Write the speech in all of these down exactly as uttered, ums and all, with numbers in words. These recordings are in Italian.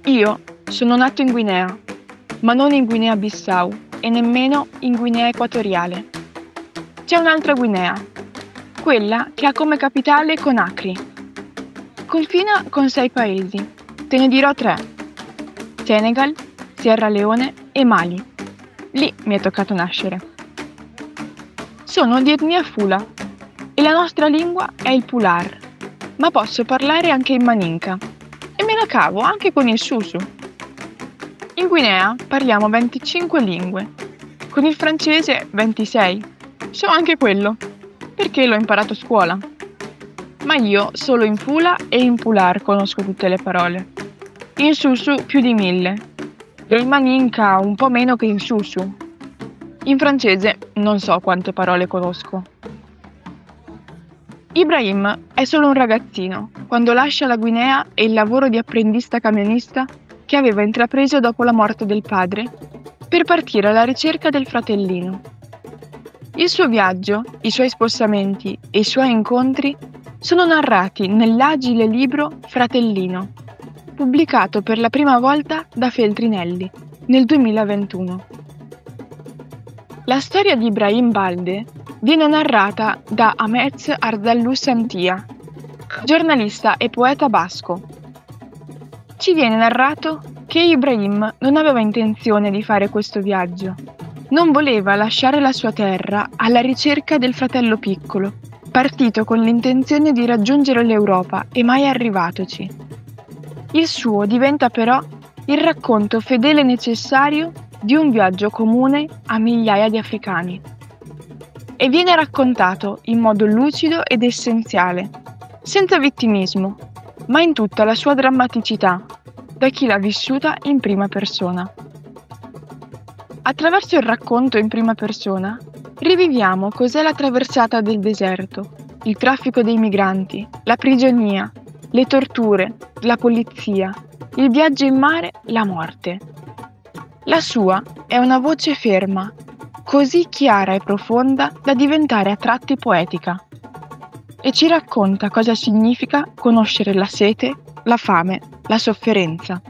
Io sono nato in Guinea, ma non in Guinea-Bissau e nemmeno in Guinea Equatoriale. C'è un'altra Guinea, quella che ha come capitale Conakry. Confina con sei paesi, te ne dirò tre: Senegal, Sierra Leone e Mali. Lì mi è toccato nascere. Sono di etnia Fula e la nostra lingua è il Pular, ma posso parlare anche in Maninka e me la cavo anche con il Susu. In Guinea parliamo venticinque lingue, con il francese ventisei. So anche quello, perché l'ho imparato a scuola. Ma io solo in Fula e in Pular conosco tutte le parole. In Susu più di mille, e in Maninka un po' meno che in Susu. In francese non so quante parole conosco. Ibrahim è solo un ragazzino quando lascia la Guinea e il lavoro di apprendista camionista che aveva intrapreso dopo la morte del padre per partire alla ricerca del fratellino. Il suo viaggio, i suoi spostamenti e i suoi incontri sono narrati nell'agile libro Fratellino, pubblicato per la prima volta da Feltrinelli nel duemilaventuno. La storia di Ibrahim Balde viene narrata da Ahmed Ardalou Santia, giornalista e poeta basco. Ci viene narrato che Ibrahim non aveva intenzione di fare questo viaggio. Non voleva lasciare la sua terra alla ricerca del fratello piccolo, partito con l'intenzione di raggiungere l'Europa e mai arrivatoci. Il suo diventa però il racconto fedele e necessario di un viaggio comune a migliaia di africani. E viene raccontato in modo lucido ed essenziale, senza vittimismo, ma in tutta la sua drammaticità, da chi l'ha vissuta in prima persona. Attraverso il racconto in prima persona, riviviamo cos'è la traversata del deserto, il traffico dei migranti, la prigionia, le torture, la polizia, il viaggio in mare, la morte. La sua è una voce ferma, così chiara e profonda da diventare a tratti poetica, e ci racconta cosa significa conoscere la sete, la fame, la sofferenza.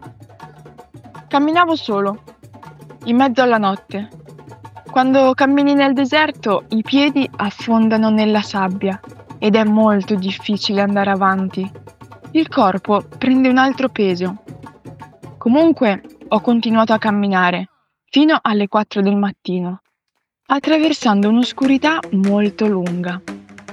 Camminavo solo, in mezzo alla notte. Quando cammini nel deserto, i piedi affondano nella sabbia ed è molto difficile andare avanti. Il corpo prende un altro peso. Comunque, ho continuato a camminare fino alle quattro del mattino, attraversando un'oscurità molto lunga.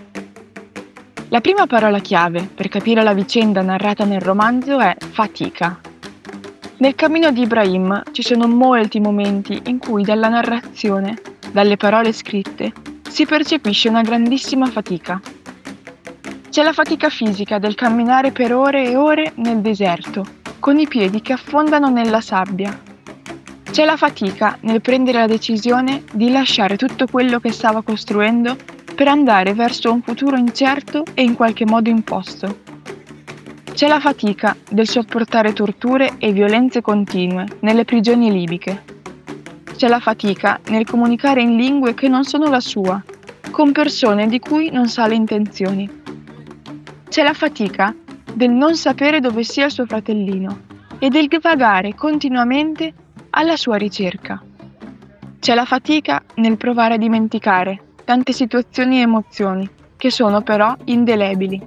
La prima parola chiave per capire la vicenda narrata nel romanzo è fatica. Nel cammino di Ibrahim ci sono molti momenti in cui dalla narrazione, dalle parole scritte, si percepisce una grandissima fatica. C'è la fatica fisica del camminare per ore e ore nel deserto, con i piedi che affondano nella sabbia. C'è la fatica nel prendere la decisione di lasciare tutto quello che stava costruendo per andare verso un futuro incerto e in qualche modo imposto. C'è la fatica del sopportare torture e violenze continue nelle prigioni libiche. C'è la fatica nel comunicare in lingue che non sono la sua, con persone di cui non sa le intenzioni. C'è la fatica del non sapere dove sia il suo fratellino e del vagare continuamente alla sua ricerca. C'è la fatica nel provare a dimenticare tante situazioni e emozioni che sono però indelebili.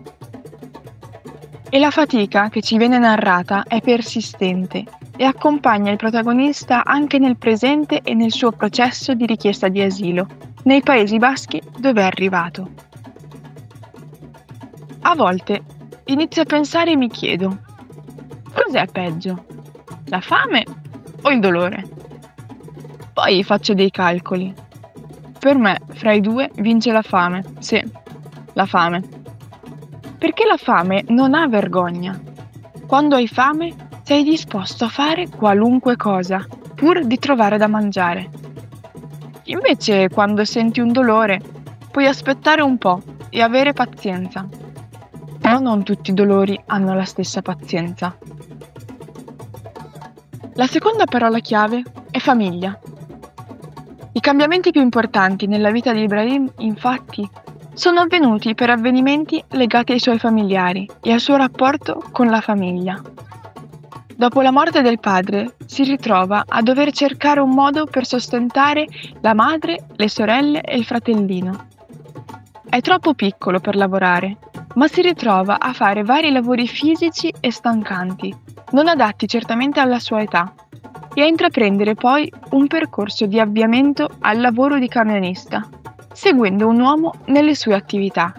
E la fatica che ci viene narrata è persistente e accompagna il protagonista anche nel presente e nel suo processo di richiesta di asilo, nei Paesi Baschi dove è arrivato. A volte inizio a pensare e mi chiedo: cos'è peggio? La fame o il dolore? Poi faccio dei calcoli. Per me, fra i due, vince la fame. Sì, la fame. Perché la fame non ha vergogna. Quando hai fame, sei disposto a fare qualunque cosa, pur di trovare da mangiare. Invece, quando senti un dolore, puoi aspettare un po' e avere pazienza. Però non tutti i dolori hanno la stessa pazienza. La seconda parola chiave è famiglia. I cambiamenti più importanti nella vita di Ibrahim, infatti, sono avvenuti per avvenimenti legati ai suoi familiari e al suo rapporto con la famiglia. Dopo la morte del padre, si ritrova a dover cercare un modo per sostentare la madre, le sorelle e il fratellino. È troppo piccolo per lavorare, ma si ritrova a fare vari lavori fisici e stancanti, non adatti certamente alla sua età, e a intraprendere poi un percorso di avviamento al lavoro di camionista, seguendo un uomo nelle sue attività.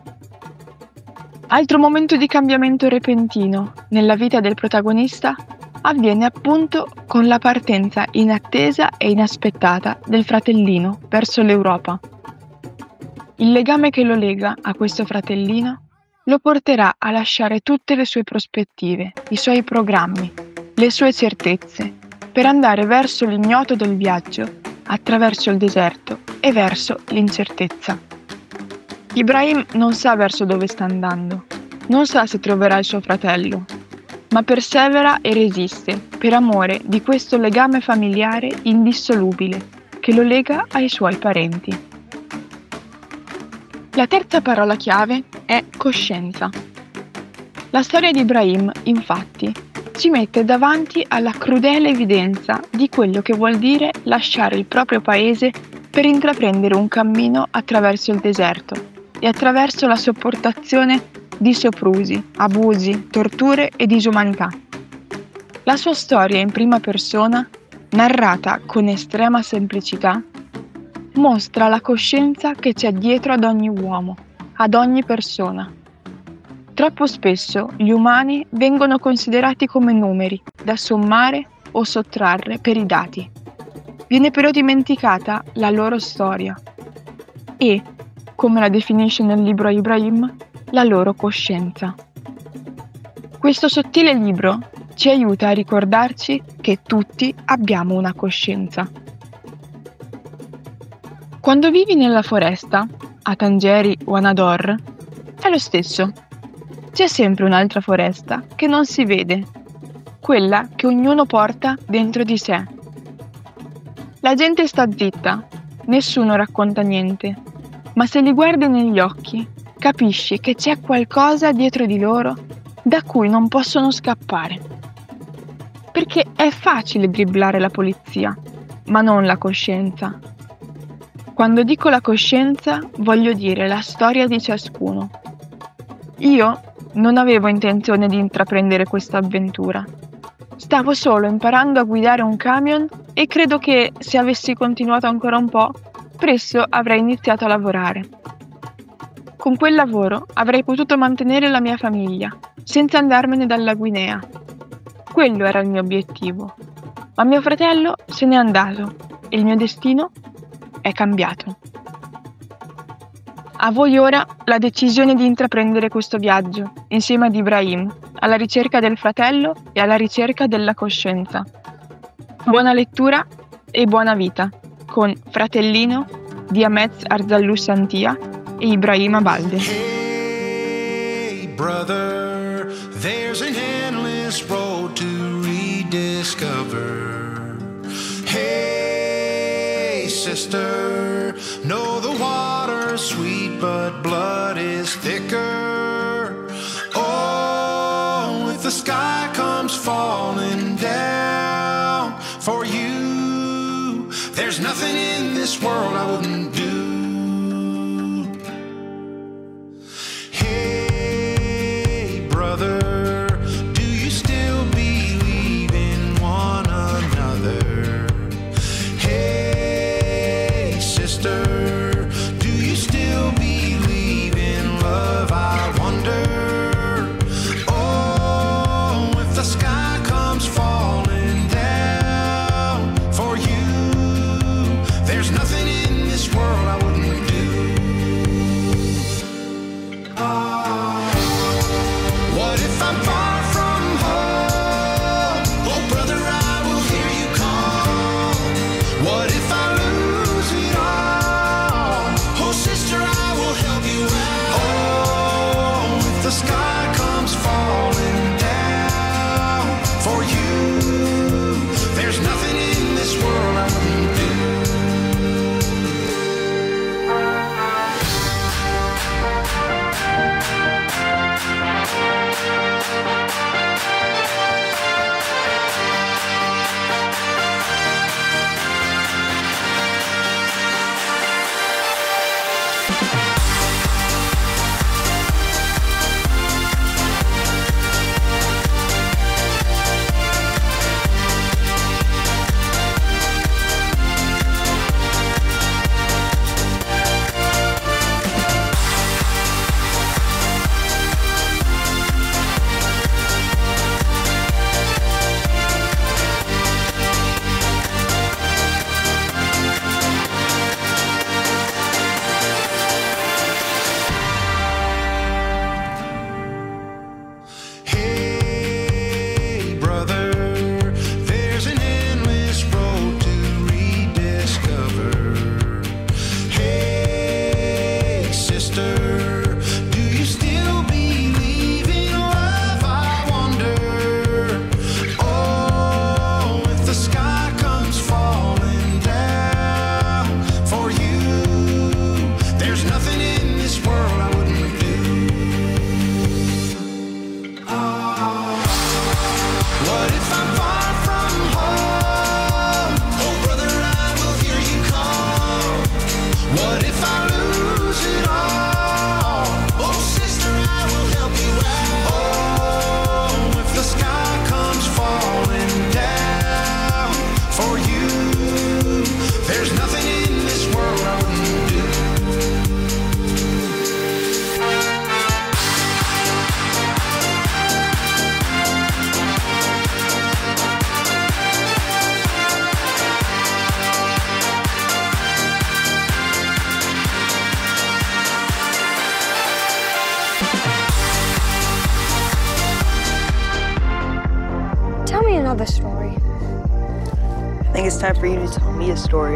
Altro momento di cambiamento repentino nella vita del protagonista avviene appunto con la partenza inattesa e inaspettata del fratellino verso l'Europa. Il legame che lo lega a questo fratellino lo porterà a lasciare tutte le sue prospettive, i suoi programmi, le sue certezze, per andare verso l'ignoto del viaggio, attraverso il deserto e verso l'incertezza. Ibrahim non sa verso dove sta andando, non sa se troverà il suo fratello, ma persevera e resiste per amore di questo legame familiare indissolubile che lo lega ai suoi parenti. La terza parola chiave è coscienza. La storia di Ibrahim, infatti, ci mette davanti alla crudele evidenza di quello che vuol dire lasciare il proprio paese per intraprendere un cammino attraverso il deserto e attraverso la sopportazione di soprusi, abusi, torture e disumanità. La sua storia in prima persona, narrata con estrema semplicità, mostra la coscienza che c'è dietro ad ogni uomo, ad ogni persona. Troppo spesso gli umani vengono considerati come numeri da sommare o sottrarre per i dati. Viene però dimenticata la loro storia e, come la definisce nel libro Ibrahim, la loro coscienza. Questo sottile libro ci aiuta a ricordarci che tutti abbiamo una coscienza. Quando vivi nella foresta, a Tangeri o a Nador, è lo stesso. C'è sempre un'altra foresta che non si vede, quella che ognuno porta dentro di sé. La gente sta zitta, nessuno racconta niente, ma se li guardi negli occhi, capisci che c'è qualcosa dietro di loro da cui non possono scappare. Perché è facile dribblare la polizia, ma non la coscienza. Quando dico la coscienza, voglio dire la storia di ciascuno. Io non avevo intenzione di intraprendere questa avventura. Stavo solo imparando a guidare un camion e credo che, se avessi continuato ancora un po', presto avrei iniziato a lavorare. Con quel lavoro avrei potuto mantenere la mia famiglia, senza andarmene dalla Guinea. Quello era il mio obiettivo. Ma mio fratello se n'è andato e il mio destino è cambiato. A voi ora la decisione di intraprendere questo viaggio, insieme ad Ibrahim, alla ricerca del fratello e alla ricerca della coscienza. Buona lettura e buona vita, con Fratellino di Ahmed Arzallus Santia e Ibrahim Abalde. Hey brother, there's an endless road to rediscover. Hey sister, know the water's sweet but blood is thicker. Oh, if the sky comes falling down for you, there's nothing in this world I wouldn't do. Hey brother, do you still believe in one another? Hey sister, do you still believe in love? I wonder. Oh, if the sky comes falling down for you, there's nothing in this world another story. I think it's time for you to tell me a story.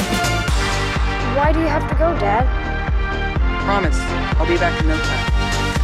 Why do you have to go, Dad? Promise, I'll be back in no time.